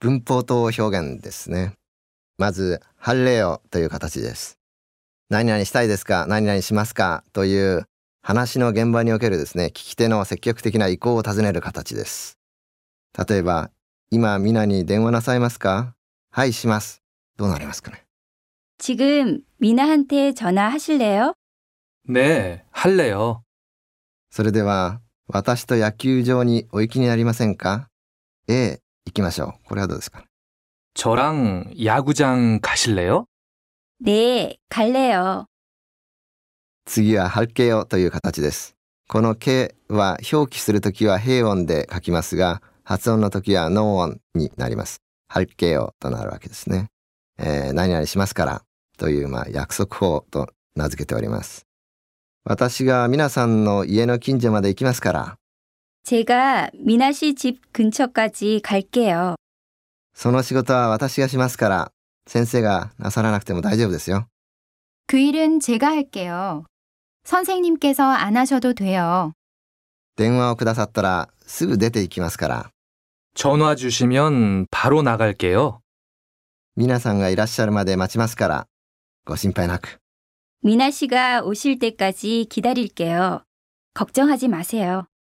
文法と表現ですね。まず、ハレよという形です。何々したいですか、何々しますかという話の現場におけるですね、聞き手の積極的な意向を尋ねる形です。例えば、今皆に電話なさいますか？はい、します。どうなりますかね。 지금 미나한테 전화하실래요? 네, 할래요. それでは、私と野球場にお行きになりませんか？行きましょう。これはどうですか？ 저랑 야구장 가실래요? 네, 갈래요. 次は、할게요という形です。このけは表記するときは平音で書きますが、発音のときはノー音になります。할게요となるわけですね。何々しますからという約束法と名付けております。私が皆さんの家の近所まで行きますから。 제가 미나 씨 집 근처까지 갈게요. その仕事は私がしますから、先生がなさらなくても大丈夫ですよ。 그 일은 제가 할게요. 선생님께서 안 하셔도 돼요. 電話をくださったらすぐ出て行きますから。 전화 주시면 바로 나갈게요. 皆さんがいらっしゃるまで待ちますから、ご心配なく。 미나 씨가 오실 때까지 기다릴게요. 걱정하지 마세요.